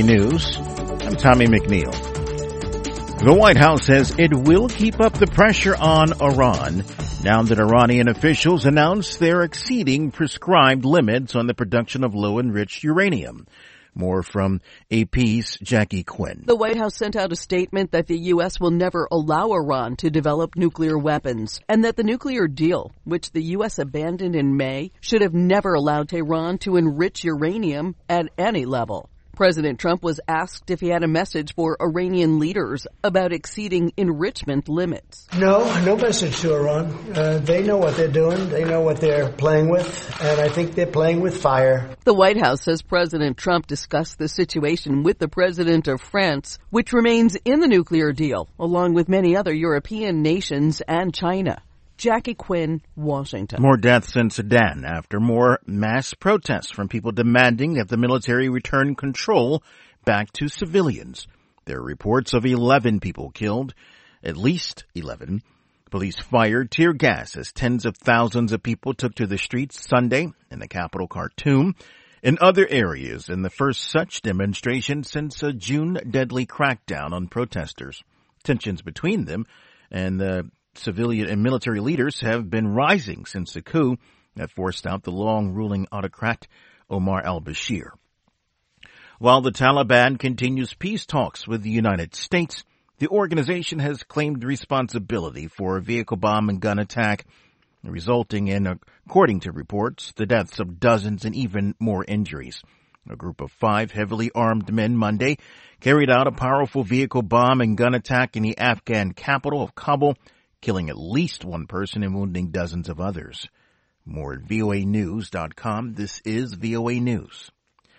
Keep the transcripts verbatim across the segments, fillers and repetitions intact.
News. I'm Tommy McNeil. The White House says it will keep up the pressure on Iran now that Iranian officials announced they're exceeding prescribed limits on the production of low-enriched uranium. More from A P's Jackie Quinn. The White House sent out a statement that the U S will never allow Iran to develop nuclear weapons, and that the nuclear deal, which the U S abandoned in May, should have never allowed Tehran to enrich uranium at any level. President Trump was asked if he had a message for Iranian leaders about exceeding enrichment limits. No, no message to Iran. Uh, they know what they're doing. They know what they're playing with, and I think they're playing with fire. The White House says President Trump discussed the situation with the president of France, which remains in the nuclear deal, along with many other European nations and China. Jackie Quinn, Washington. More deaths in Sudan after more mass protests from people demanding that the military return control back to civilians. There are reports of eleven people killed, at least eleven. Police fired tear gas as tens of thousands of people took to the streets Sunday in the capital Khartoum. In other areas, in the first such demonstration since a June deadly crackdown on protesters. Tensions between them and the civilian and military leaders have been rising since the coup that forced out the long-ruling autocrat Omar al-Bashir. While the Taliban continues peace talks with the United States, the organization has claimed responsibility for a vehicle bomb and gun attack, resulting in, according to reports, the deaths of dozens and even more injuries. A group of five heavily armed men Monday carried out a powerful vehicle bomb and gun attack in the Afghan capital of Kabul, killing at least one person and wounding dozens of others. More at V O A news dot com. This is V O A News.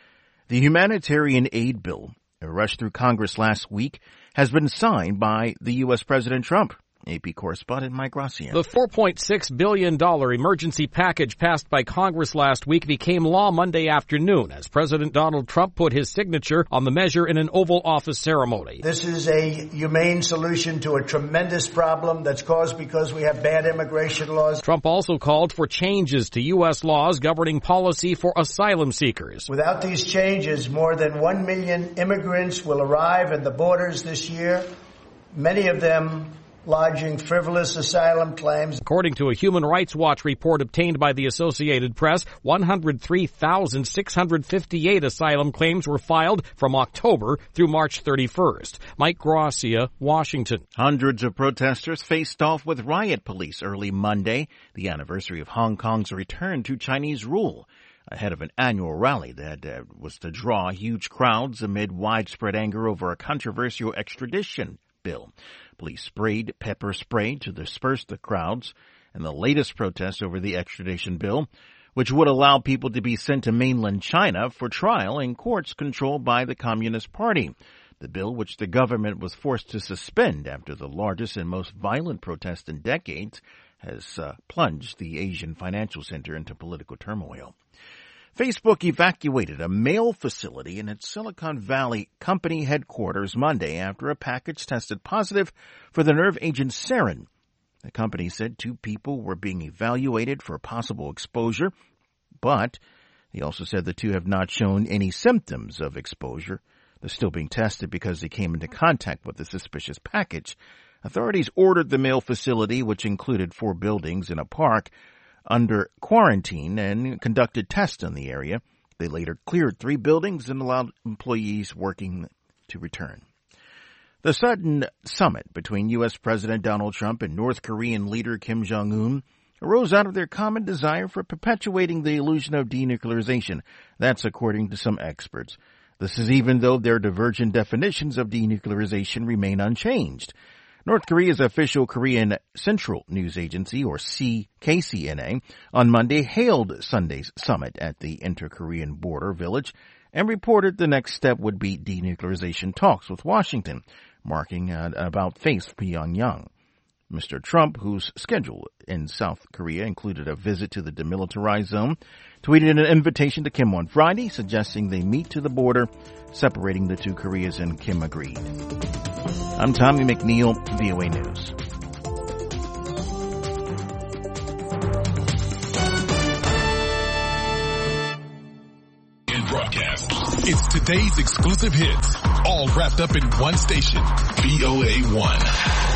The humanitarian aid bill, rushed through Congress last week, has been signed by the U S. President Trump. A P correspondent Mike Rossian. The four point six billion dollars emergency package passed by Congress last week became law Monday afternoon as President Donald Trump put his signature on the measure in an Oval Office ceremony. This is a humane solution to a tremendous problem that's caused because we have bad immigration laws. Trump also called for changes to U S laws governing policy for asylum seekers. Without these changes, more than one million immigrants will arrive at the borders this year, many of them lodging frivolous asylum claims. According to a Human Rights Watch report obtained by the Associated Press, one hundred three thousand six hundred fifty-eight asylum claims were filed from October through March thirty-first. Mike Gracia, Washington. Hundreds of protesters faced off with riot police early Monday, the anniversary of Hong Kong's return to Chinese rule, ahead of an annual rally that uh, was to draw huge crowds amid widespread anger over a controversial extradition bill. Police sprayed pepper spray to disperse the crowds in the latest protest over the extradition bill, which would allow people to be sent to mainland China for trial in courts controlled by the Communist Party. The bill, which the government was forced to suspend after the largest and most violent protest in decades, has uh, plunged the Asian financial center into political turmoil. Facebook evacuated a mail facility in its Silicon Valley company headquarters Monday after a package tested positive for the nerve agent sarin. The company said two people were being evaluated for possible exposure, but they also said the two have not shown any symptoms of exposure. They're still being tested because they came into contact with the suspicious package. Authorities ordered the mail facility, which included four buildings and a park, under quarantine and conducted tests in the area. They later cleared three buildings and allowed employees working to return. The sudden summit between U S. President Donald Trump and North Korean leader Kim Jong-un arose out of their common desire for perpetuating the illusion of denuclearization. That's according to some experts. This is even though their divergent definitions of denuclearization remain unchanged. North Korea's official Korean Central News Agency, or C K C N A, on Monday hailed Sunday's summit at the inter-Korean border village and reported the next step would be denuclearization talks with Washington, marking an about-face Pyongyang. Mister Trump, whose schedule in South Korea included a visit to the demilitarized zone, tweeted an invitation to Kim on Friday, suggesting they meet to the border, separating the two Koreas, and Kim agreed. I'm Tommy McNeil, V O A News. In broadcast, It's today's exclusive hits, all wrapped up in one station, V O A one.